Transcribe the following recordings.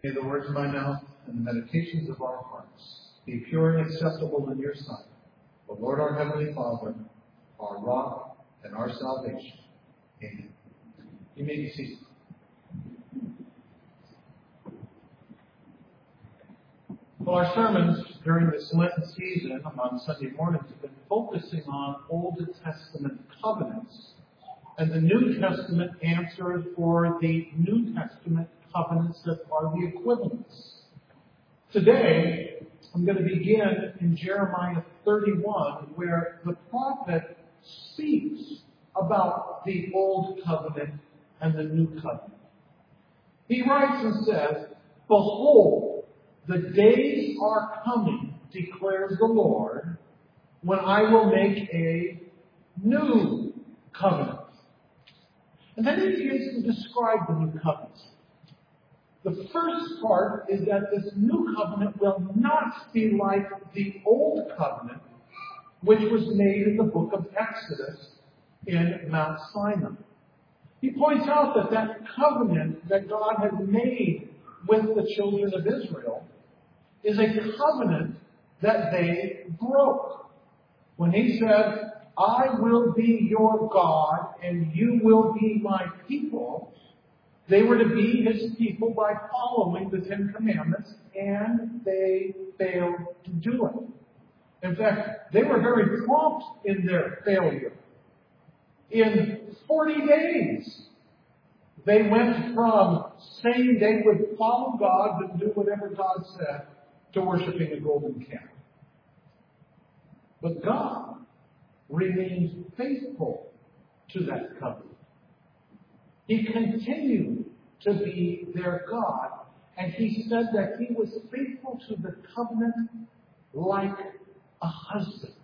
May the words of my mouth and the meditations of our hearts be pure and acceptable in your sight, O Lord, our Heavenly Father, our rock and our salvation. Amen. You may be seated. Well, our sermons during this Lenten season on Sunday mornings have been focusing on Old Testament covenants and the New Testament answers for the New Testament covenants that are the equivalents. Today, I'm going to begin in Jeremiah 31, where the prophet speaks about the Old Covenant and the New Covenant. He writes and says, "Behold, the days are coming, declares the Lord, when I will make a new covenant." And then he begins to describe the new covenant. The first part is that this new covenant will not be like the old covenant, which was made in the book of Exodus in Mount Sinai. He points out that that covenant that God had made with the children of Israel is a covenant that they broke. When he said, "I will be your God and you will be my people," they were to be his people by following the Ten Commandments, and they failed to do it. In fact, they were very prompt in their failure. In 40 days, they went from saying they would follow God and do whatever God said to worshiping a golden calf. But God remains faithful to that covenant. He continued to be their God, and he said that he was faithful to the covenant like a husband.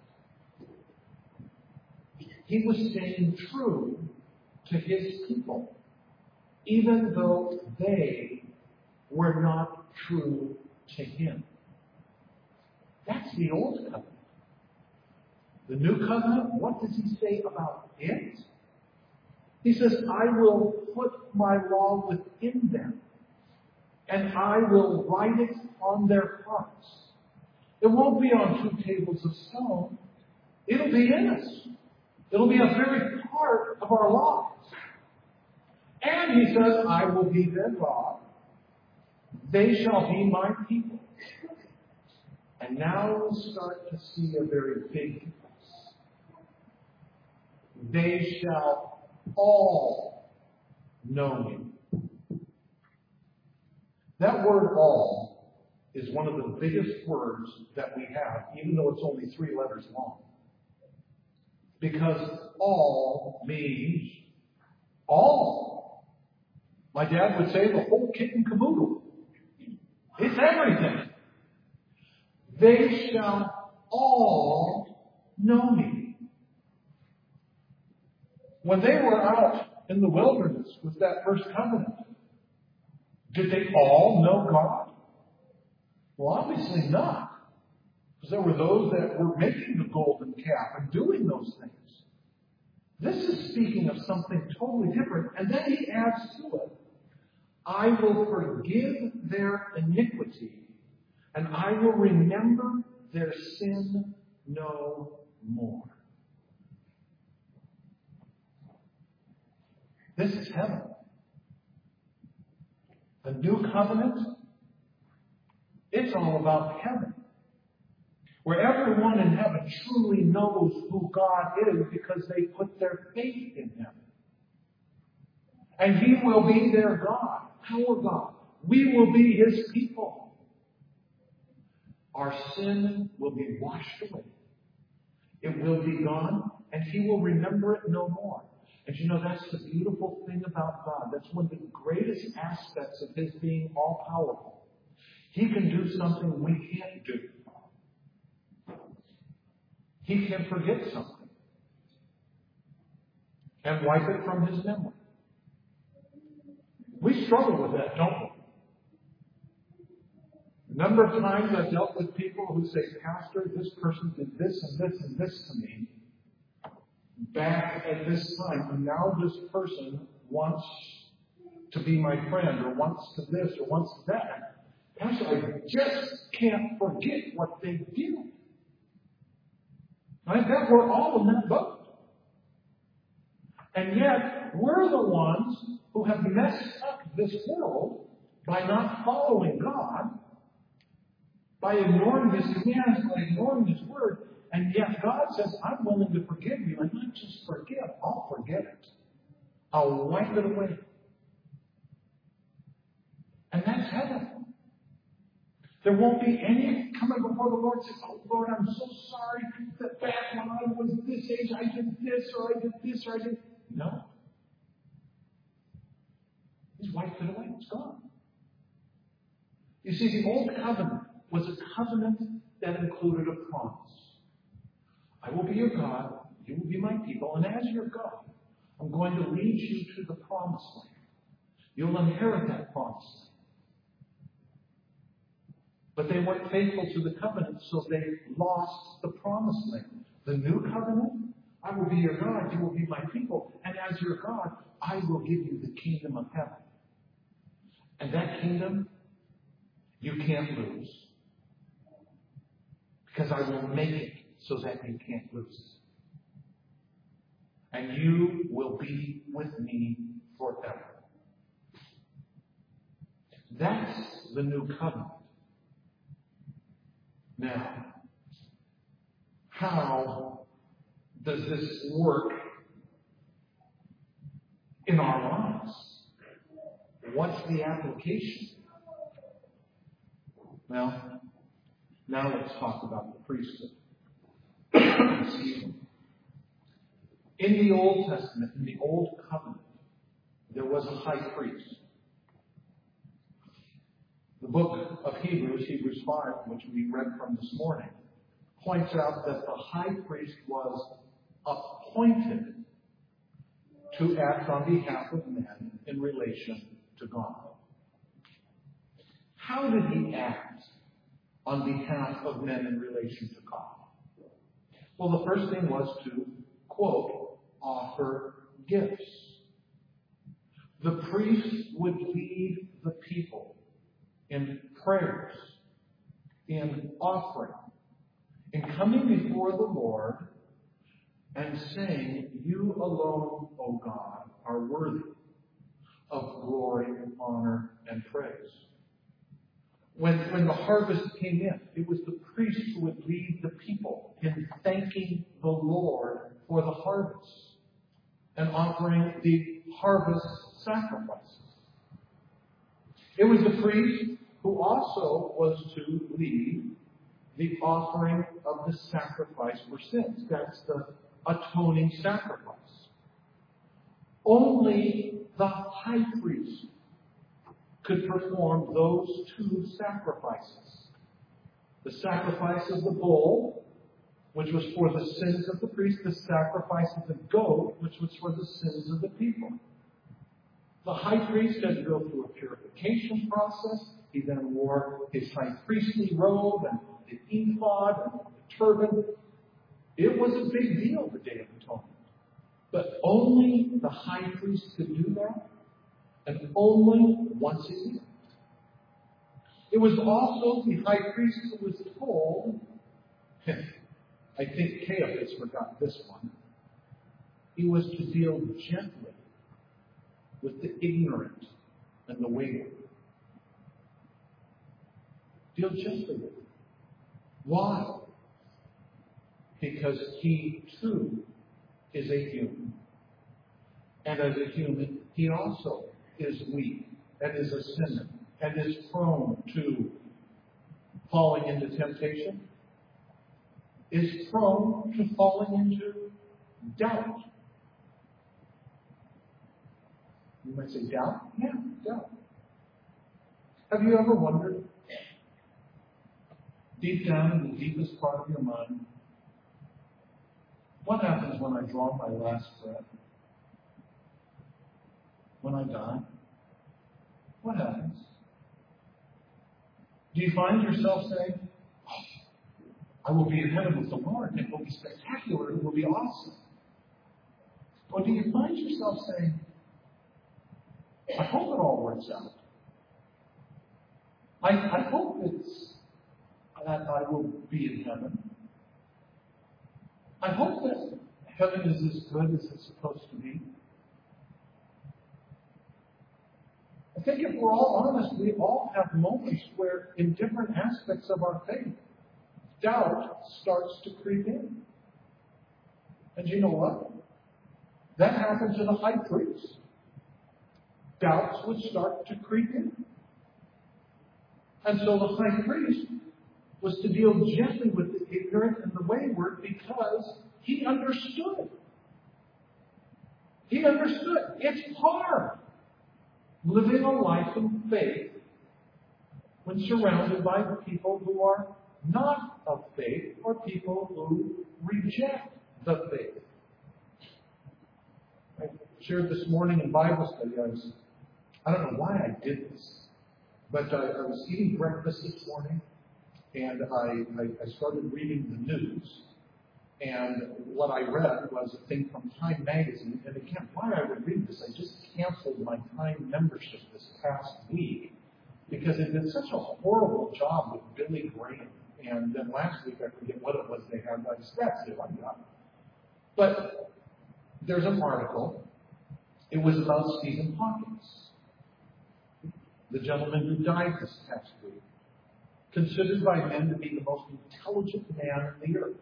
He was staying true to his people, even though they were not true to him. That's the old covenant. The new covenant, what does he say about it? He says, "I will put my law within them, and I will write it on their hearts." It won't be on 2 tables of stone. It'll be in us. It'll be a very part of our lives. And he says, "I will be their God. They shall be my people." And now we start to see a very big difference. They shall all know me. That word "all" is one of the biggest words that we have, even though it's only 3 letters long. Because all means all. My dad would say the whole kit and caboodle. It's everything. They shall all know me. When they were out in the wilderness with that first covenant, did they all know God? Well, obviously not. Because there were those that were making the golden calf and doing those things. This is speaking of something totally different. And then he adds to it, "I will forgive their iniquity, and I will remember their sin no more." This is heaven. The new covenant, it's all about heaven. Where everyone in heaven truly knows who God is because they put their faith in him. And he will be their God, our God. We will be his people. Our sin will be washed away. It will be gone, and he will remember it no more. And you know, that's the beautiful thing about God. That's one of the greatest aspects of his being all-powerful. He can do something we can't do. He can forget something and wipe it from his memory. We struggle with that, don't we? A number of times I've dealt with people who say, "Pastor, this person did this and this and this to me back at this time, and now this person wants to be my friend, or wants to this, or wants to that." I just can't forget what they did. I bet we're all in that boat. And yet, we're the ones who have messed up this world by not following God, by ignoring His commands, by ignoring His word. And yet God says, I'm willing to forgive you. And not just forgive, I'll forget it. I'll wipe it away. And that's heaven. There won't be any coming before the Lord and saying, oh Lord, I'm so sorry that back when I was this age, I did this, or I did this, or I did... No. He's wiped it away. It's gone. You see, the old covenant was a covenant that included a promise. I will be your God, you will be my people, and as your God, I'm going to lead you to the promised land. You'll inherit that promised land. But they weren't faithful to the covenant, so they lost the promised land. The new covenant, I will be your God, you will be my people, and as your God, I will give you the kingdom of heaven. And that kingdom, you can't lose. Because I will make it so that you can't lose. And you will be with me forever. That's the new covenant. Now, how does this work in our lives? What's the application? Well, now let's talk about the priesthood. Excuse me. In the Old Testament, in the Old Covenant, there was a high priest. The book of Hebrews, Hebrews 5, which we read from this morning, points out that the high priest was appointed to act on behalf of men in relation to God. How did he act on behalf of men in relation to God? Well, the first thing was to, quote, offer gifts. The priest would lead the people in prayers, in offering, in coming before the Lord and saying, you alone, O God, are worthy of glory, honor, and praise. When the harvest came in, it was the priest who would lead the people in thanking the Lord for the harvest and offering the harvest sacrifices. It was the priest who also was to lead the offering of the sacrifice for sins. That's the atoning sacrifice. Only the high priest could perform those two sacrifices. The sacrifice of the bull, which was for the sins of the priest, the sacrifice of the goat, which was for the sins of the people. The high priest had to go through a purification process. He then wore his high priestly robe and the ephod and the turban. It was a big deal, the Day of Atonement. But only the high priest could do that, and only once a year. It was also the high priest who was told, I think Caiaphas forgot this one, he was to deal gently with the ignorant and the wayward. Deal gently with them. Why? Because he too is a human. And as a human, he also is weak and is a sinner and is prone to falling into temptation, is prone to falling into doubt. You might say doubt? Yeah, doubt. Have you ever wondered, deep down in the deepest part of your mind, what happens when I draw my last breath? When I die? What happens? Do you find yourself saying, oh, I will be in heaven with the Lord, and it will be spectacular, it will be awesome? Or do you find yourself saying, I hope it all works out. I hope it's that I will be in heaven. I hope that heaven is as good as it's supposed to be. I think if we're all honest, we all have moments where, in different aspects of our faith, doubt starts to creep in. And you know what? That happened to the high priest. Doubts would start to creep in. And so the high priest was to deal gently with the ignorant and the wayward because he understood. He understood. It's hard living a life in faith when surrounded by people who are not of faith or people who reject the faith. I shared this morning in Bible study. I don't know why I did this, but I was eating breakfast this morning, and I started reading the news. And what I read was a thing from Time magazine. And again, why I would read this, I just canceled my Time membership this past week because it did such a horrible job with Billy Graham. And then last week, I forget what it was they had. I scratched it like that. But there's an article. It was about Stephen Hawking, the gentleman who died this past week, considered by men to be the most intelligent man in the earth.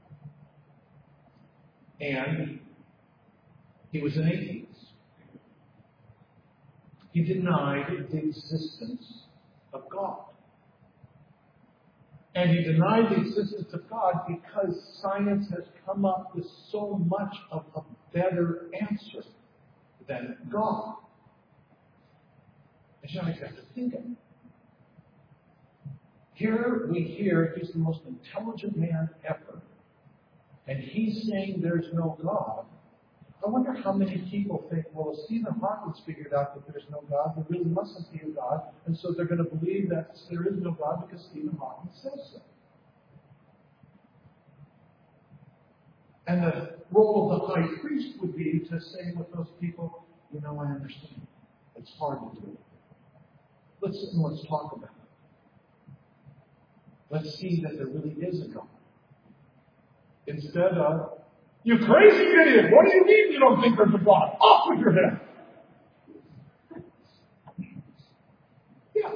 And he was an atheist. He denied the existence of God. And he denied the existence of God because science has come up with so much of a better answer than God. And I got to thinking. Here we hear he's the most intelligent man ever. And he's saying there's no God. I wonder how many people think, well, if Stephen Hawking figured out that there's no God, there really mustn't be a God, and so they're going to believe that there is no God because Stephen Hawking says so. And the role of the high priest would be to say with those people, you know, I understand. It's hard to do it. Let's sit and let's talk about it. Let's see that there really is a God. Instead of, you crazy idiot, what do you mean you don't think there's a God? Off with your head. Yeah.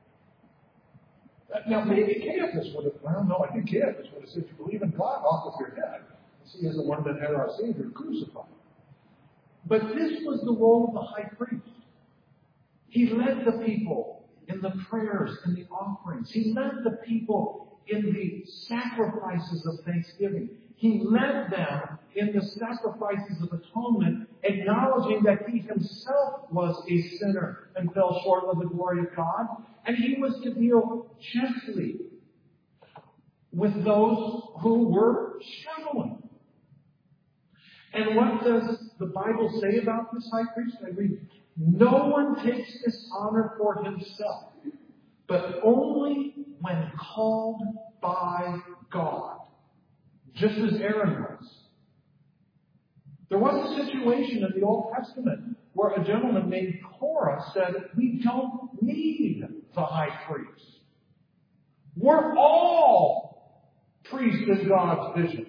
Now, maybe Caiaphas would have, well, no, I think Caiaphas would have said, you believe in God, off with your head. He is the one that had our Savior crucified. But this was the role of the high priest. He led the people in the prayers and the offerings. He led the people in the sacrifices of thanksgiving. He led them in the sacrifices of atonement, acknowledging that he himself was a sinner and fell short of the glory of God. And he was to deal gently with those who were struggling. And what does the Bible say about this high priest? I read, no one takes this honor for himself, but only when called by God, just as Aaron was. There was a situation in the Old Testament where a gentleman named Korah said, we don't need the high priest. We're all priests in God's vision.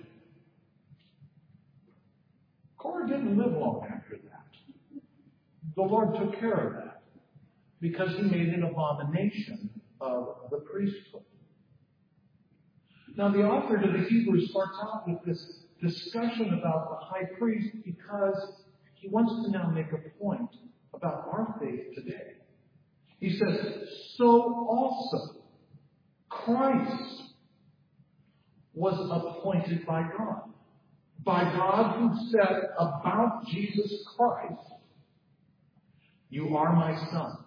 Korah didn't live long after that. The Lord took care of that because he made an abomination of the priesthood. Now, the author to the Hebrews starts out with this discussion about the high priest because he wants to now make a point about our faith today. He says, so also Christ was appointed by God. By God who said about Jesus Christ, you are my son.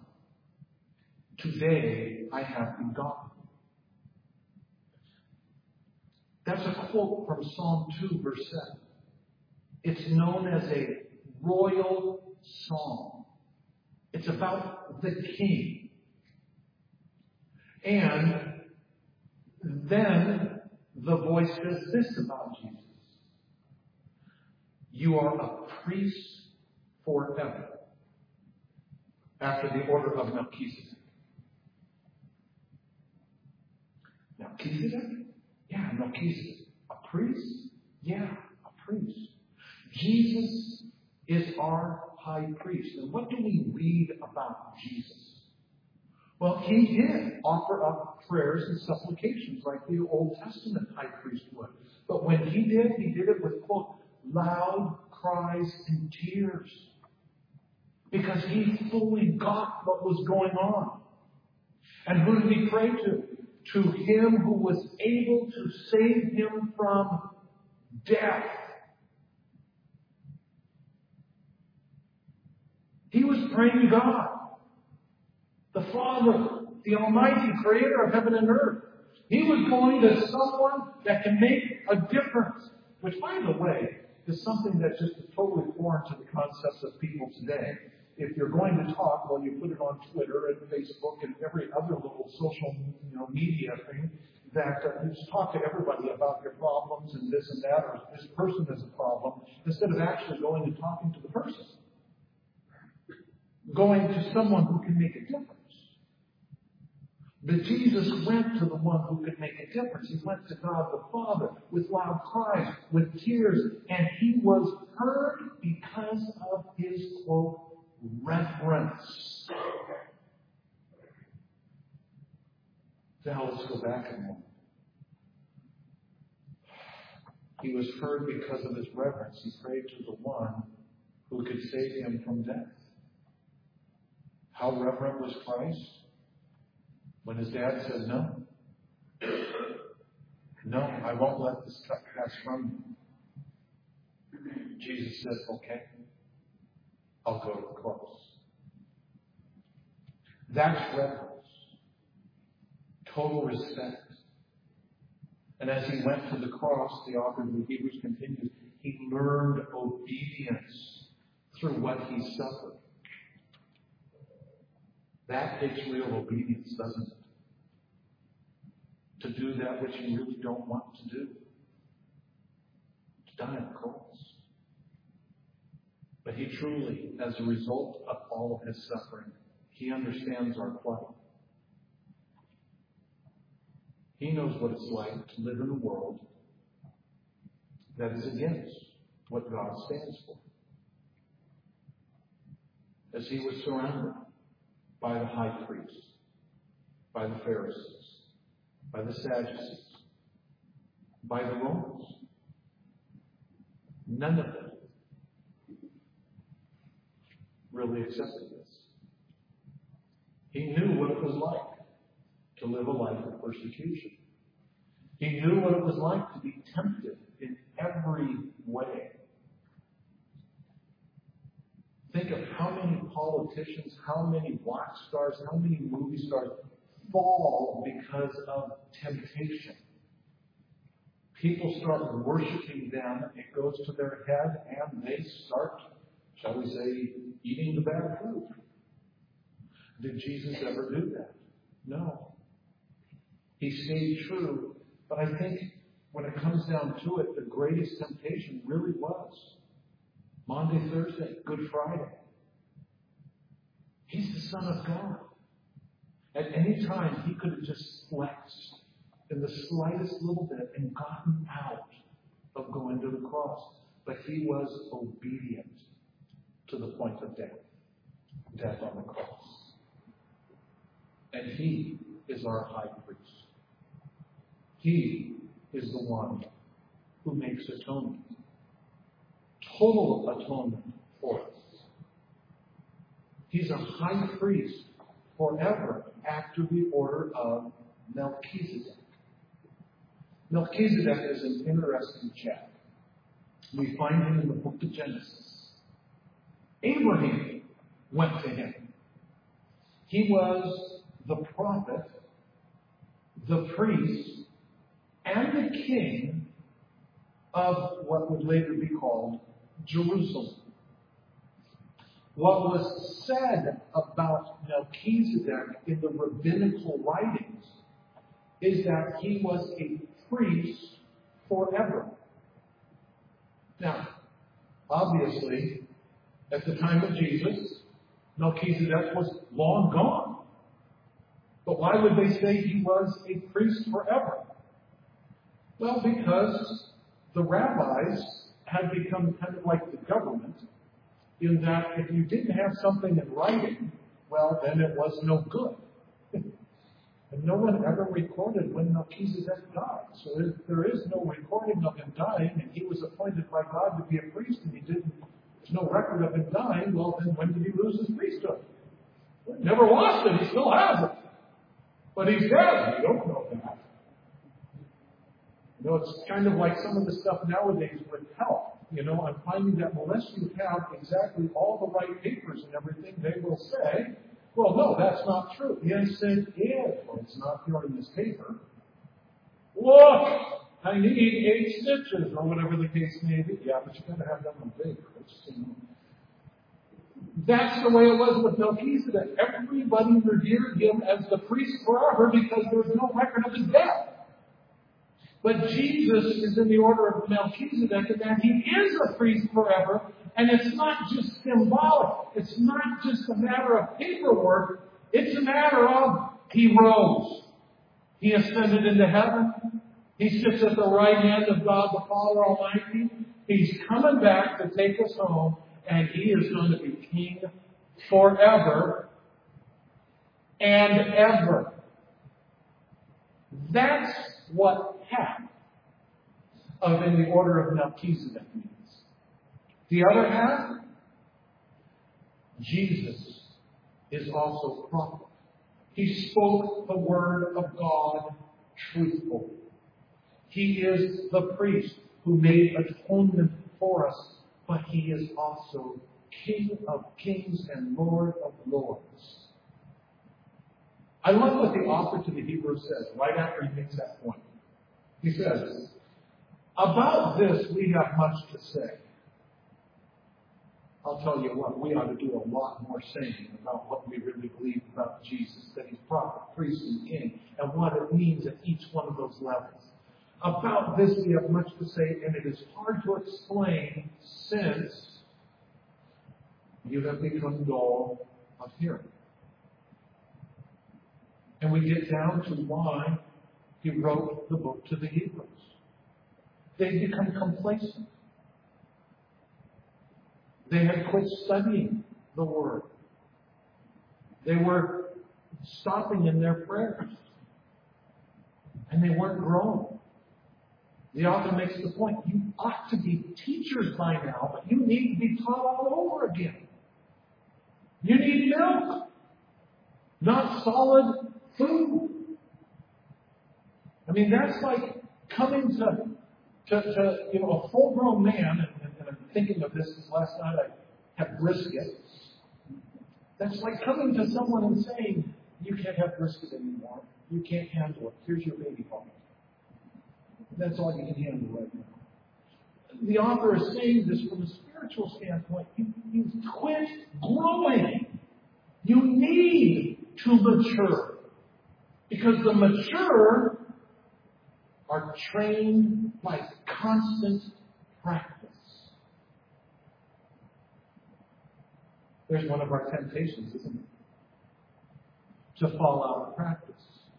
Today I have begotten. That's a quote from Psalm 2, verse 7. It's known as a royal psalm. It's about the king. And then the voice says this about Jesus. You are a priest forever, after the order of Melchizedek. Melchizedek? Yeah, Melchizedek. A priest? Yeah, a priest. Jesus is our high priest. And what do we read about Jesus? Well, he did offer up prayers and supplications like the Old Testament high priest would. But when he did it with, quote, loud cries and tears. Because he fully got what was going on. And who did he pray to? To him who was able to save him from death. He was praying to God, the Father, the Almighty Creator of heaven and earth. He was going to someone that can make a difference. Which, by the way, is something that just is totally foreign to the concepts of people today. If you're going to talk, well, you put it on Twitter and Facebook and every other little social media thing that you just talk to everybody about your problems and this and that, or this person has a problem, instead of actually going and talking to the person. Going to someone who can make a difference. But Jesus went to the one who could make a difference. He went to God the Father with loud cries, with tears, and he was heard because of his, quote, reverence. Now let's go back a moment. He was heard because of his reverence. He prayed to the one who could save him from death. How reverent was Christ? When his dad said, no, I won't let this cup pass from you. Jesus said, okay, I'll go to the cross. That's reverence. Total respect. And as he went to the cross, the author of the Hebrews continues, he learned obedience through what he suffered. That takes real obedience, doesn't it? To do that which you really don't want to do. To die on the cross. But he truly, as a result of all of his suffering, he understands our plight. He knows what it's like to live in a world that is against what God stands for. As he was surrounded by the high priest, by the Pharisees, by the Sadducees, by the Romans. None of them really accepted this. He knew what it was like to live a life of persecution. He knew what it was like to be tempted in every way. Think of how many politicians, how many rock stars, how many movie stars fall because of temptation. People start worshiping them, it goes to their head, and they start, shall we say, eating the bad food. Did Jesus ever do that? No. He stayed true, but I think when it comes down to it, the greatest temptation really was Maundy, Thursday, Good Friday. He's the Son of God. At any time, he could have just flexed in the slightest little bit and gotten out of going to the cross. But he was obedient to the point of death. Death on the cross. And he is our high priest. He is the one who makes atonement. Total atonement for us. He's a high priest forever after the order of Melchizedek. Melchizedek is an interesting chap. We find him in the book of Genesis. Abraham went to him. He was the prophet, the priest, and the king of what would later be called Jerusalem. What was said about Melchizedek in the rabbinical writings is that he was a priest forever. Now, obviously, at the time of Jesus, Melchizedek was long gone. But why would they say he was a priest forever? Well, because the rabbis had become kind of like the government, in that if you didn't have something in writing, well, then it was no good. And no one ever recorded when Melchizedek died. So if there is no recording of him dying, and he was appointed by God to be a priest, and there's no record of him dying, well, then when did he lose his priesthood? He never lost it, he still has it. But he's dead. You don't know that. It's kind of like some of the stuff nowadays with health. I'm finding that unless you have exactly all the right papers and everything, they will say, well, no, that's not true. Yes, it is. Well, it's not here in this paper. Look, I need 8 stitches, or whatever the case may be. Yeah, but you got to have them on paper. That's the way it was with Melchizedek. Everybody revered him as the priest forever because there was no record of his death. But Jesus is in the order of Melchizedek, and that he is a priest forever, and it's not just symbolic. It's not just a matter of paperwork. It's a matter of he rose. He ascended into heaven. He sits at the right hand of God the Father Almighty. He's coming back to take us home, and he is going to be king forever and ever. That's what half of in the order of Melchizedek means. The other half, Jesus is also prophet. He spoke the word of God truthfully. He is the priest who made atonement for us, but he is also King of kings and Lord of lords. I love what the author to the Hebrews says right after he makes that point. He says, about this we have much to say. I'll tell you what, we ought to do a lot more saying about what we really believe about Jesus, that he's prophet, priest, and king, and what it means at each one of those levels. About this we have much to say, and it is hard to explain since you have become dull of hearing. And we get down to why he wrote the book to the Hebrews. They become complacent. They had quit studying the Word. They were stopping in their prayers. And they weren't growing. The author makes the point, you ought to be teachers by now, but you need to be taught all over again. You need milk, not solid food. I mean, that's like coming to a full-grown man, and I'm thinking of this because last night I had brisket. That's like coming to someone and saying, you can't have brisket anymore. You can't handle it. Here's your baby bottle. That's all you can handle right now. The author is saying this from a spiritual standpoint. You quit growing. You need to mature. Because the mature are trained by constant practice. There's one of our temptations, isn't it? To fall out of practice.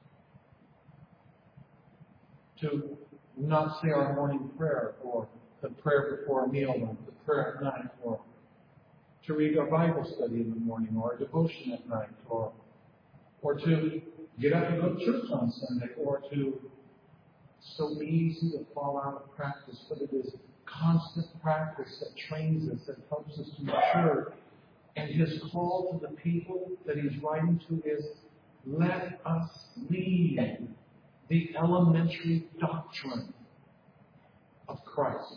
To not say our morning prayer, or the prayer before a meal, or the prayer at night, or to read our Bible study in the morning, or a devotion at night, or to get up and go to church on Sunday, or to so easy to fall out of practice, but it is constant practice that trains us, that helps us to mature. And his call to the people that he's writing to is, let us lead the elementary doctrine of Christ.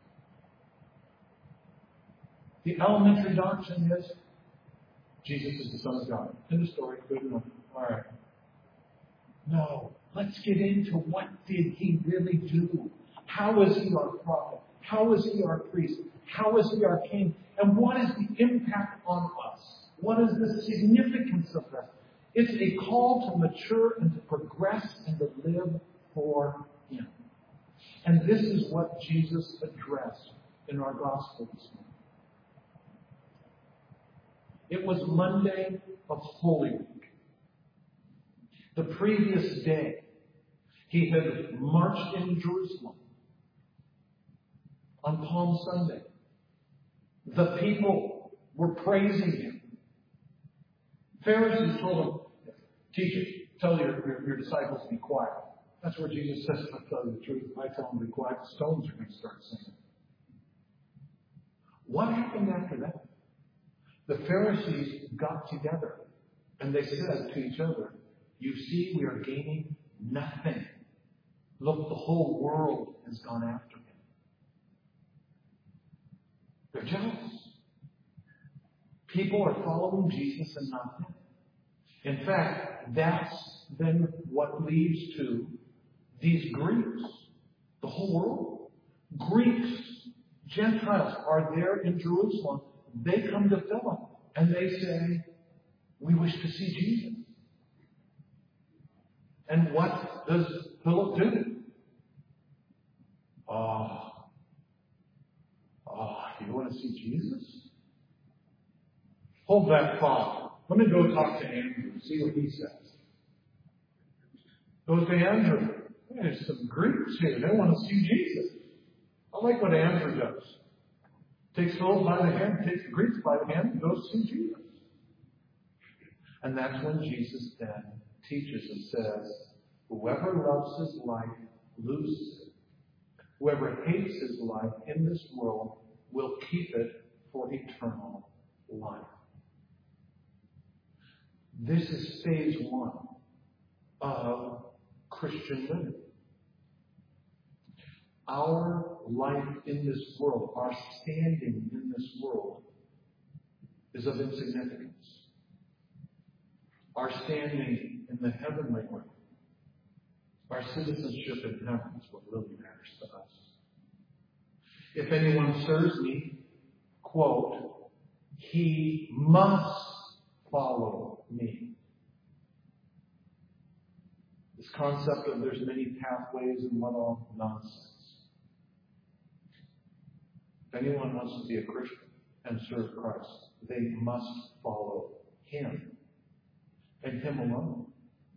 The elementary doctrine is Jesus is the Son of God. End of story. Good enough. All right. No. Let's get into what did he really do? How is he our prophet? How is he our priest? How is he our king? And what is the impact on us? What is the significance of that? It's a call to mature and to progress and to live for him. And this is what Jesus addressed in our gospel this morning. It was Monday of Holy Week. The previous day, he had marched in Jerusalem on Palm Sunday. The people were praising him. Pharisees told him, "Teacher, tell your disciples to be quiet." That's where Jesus says, "I'll tell you the truth. If I tell them to be quiet, the stones are going to start singing." What happened after that? The Pharisees got together and they said to each other, "You see, we are gaining nothing. Look, the whole world has gone after him." They're jealous. People are following Jesus and not him. In fact, that's then what leads to these Greeks. The whole world. Greeks, Gentiles are there in Jerusalem. They come to Philip and they say, "We wish to see Jesus." And what does Philip do? You want to see Jesus? Hold that thought. Let me go talk to Andrew, see what he says. Goes to Andrew. There's some Greeks here. They want to see Jesus. I like what Andrew does. Takes Philip by the hand, takes the Greeks by the hand, and goes to see Jesus. And that's when Jesus then teaches and says, "Whoever loves his life loses it. Whoever hates his life in this world will keep it for eternal life." This is phase one of Christian living. Our life in this world, our standing in this world, is of insignificance. Our standing in the heavenly realm, our citizenship in heaven is what really matters to us. If anyone serves me, quote, he must follow me. This concept of there's many pathways and what all, nonsense. If anyone wants to be a Christian and serve Christ, they must follow him and him alone.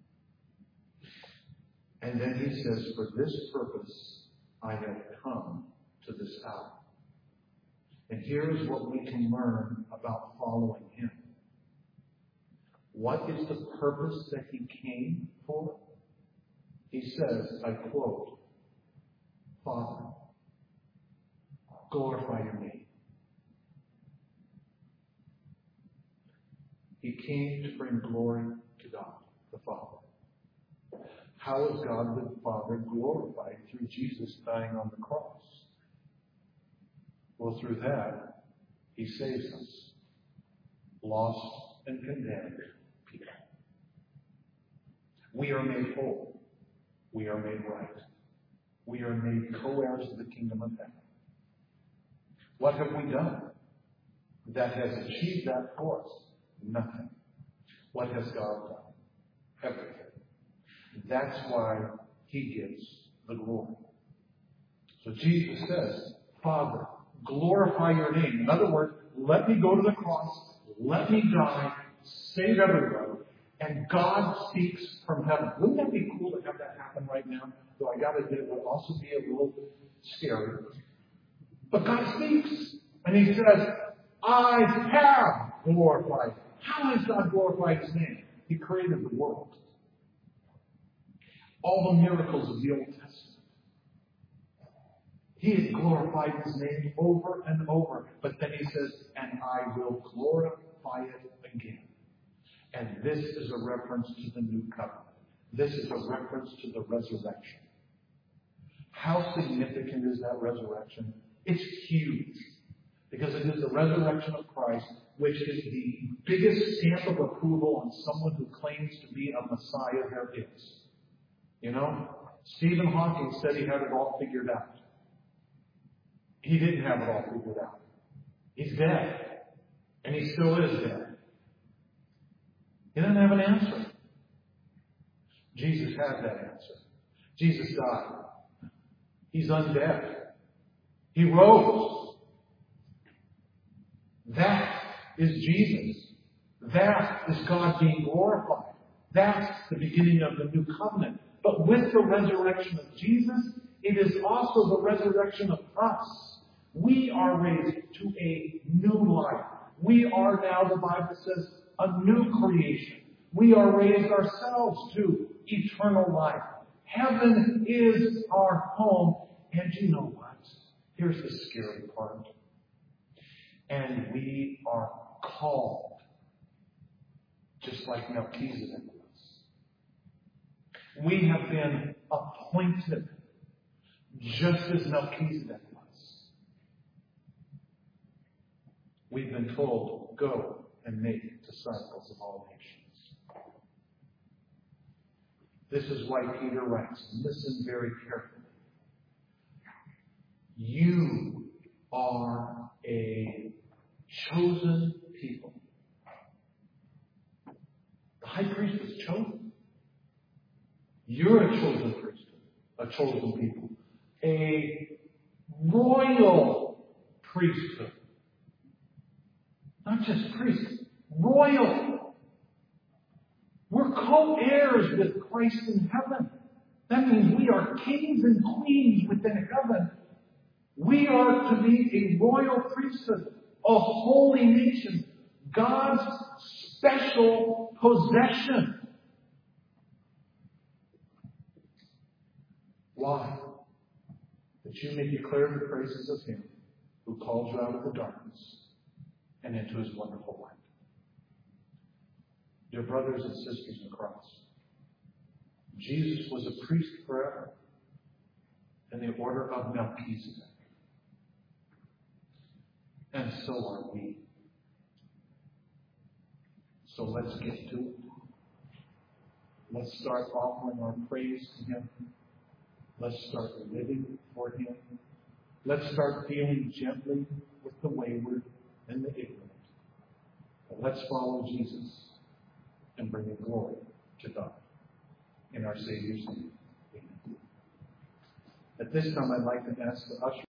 And then he says, "For this purpose I have come to this hour." And here's what we can learn about following him. What is the purpose that he came for? He says, I quote, "Father, glorify your name." He came to bring glory to God, the Father. How is God the Father glorified? Through Jesus dying on the cross. Well, through that, he saves us, lost and condemned people. We are made whole. We are made right. We are made co-heirs of the kingdom of heaven. What have we done that has achieved that for us? Nothing. What has God done? Everything. That's why he gives the glory. So Jesus says, "Father, glorify your name." In other words, let me go to the cross, let me die, save everyone, and God speaks from heaven. Wouldn't that be cool to have that happen right now? Though I got to admit, it would also be a little scary. But God speaks, and he says, "I have glorified." How has God glorified his name? He created the world. All the miracles of the Old Testament. He has glorified his name over and over. But then he says, "And I will glorify it again." And this is a reference to the new covenant. This is a reference to the resurrection. How significant is that resurrection? It's huge. Because it is the resurrection of Christ, which is the biggest stamp of approval on someone who claims to be a Messiah there is. You know, Stephen Hawking said he had it all figured out. He didn't have it all figured out. He's dead. And he still is dead. He doesn't have an answer. Jesus had that answer. Jesus died. He's undead. He rose. That is Jesus. That is God being glorified. That's the beginning of the new covenant. But with the resurrection of Jesus, it is also the resurrection of us. We are raised to a new life. We are now, the Bible says, a new creation. We are raised ourselves to eternal life. Heaven is our home. And you know what? Here's the scary part. And we are called, just like Melchizedek was. We have been appointed, just as Melchizedek was. We've been told, go and make disciples of all nations. This is why Peter writes, listen very carefully. You are a chosen people. The high priest was chosen. You're a chosen priesthood, a chosen people. A royal priesthood. Not just priests, royal. We're co-heirs with Christ in heaven. That means we are kings and queens within heaven. We are to be a royal priesthood, a holy nation, God's special possession. Why? That you may declare the praises of Him who called you out of the darkness and into His wonderful light. Dear brothers and sisters in Christ, Jesus was a priest forever in the order of Melchizedek. And so are we. So let's get to it. Let's start offering our praise to Him. Let's start living for Him. Let's start dealing gently with the wayward and the ignorant. But let's follow Jesus and bring glory to God in our Savior's name. Amen. At this time, I'd like to ask the usher.